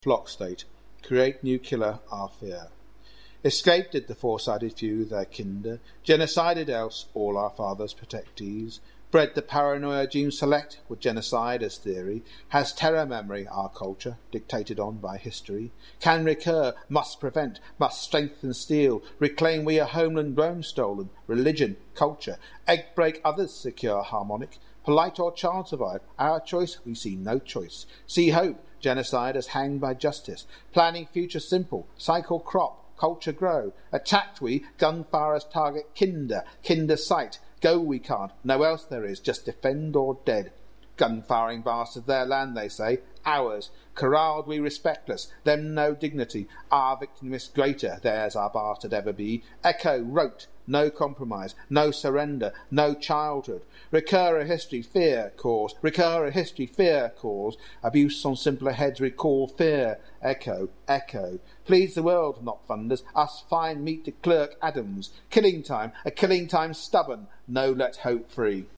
Flock state. Create new killer our fear. Escape did the foresighted few their kinder, genocided else all our fathers' protectees, bred the paranoia gene select with genocide as theory, has terror memory our culture, dictated on by history, can recur, must prevent, must strengthen steel, reclaim we a homeland grown stolen, religion, culture, egg break others secure harmonic, polite or child survive, our choice we see no choice, see hope, genocide as hanged by justice, planning future simple, cycle crop, culture grow, attacked we, gunfire as target kinder sight, go we can't, no else there is, just defend or dead. Gun-firing bastards their land, they say, ours. Corralled we respectless, them no dignity. Our victim is greater, theirs our bastard ever be. Echo wrote, no compromise, no surrender, no childhood. Recur a history, fear cause. Recur a history, fear cause. Abuse on simpler heads recall fear. Echo, echo. Pleads the world, not funders. Us fine meet to Clerk Adams. Killing time, a killing time stubborn. No let hope free.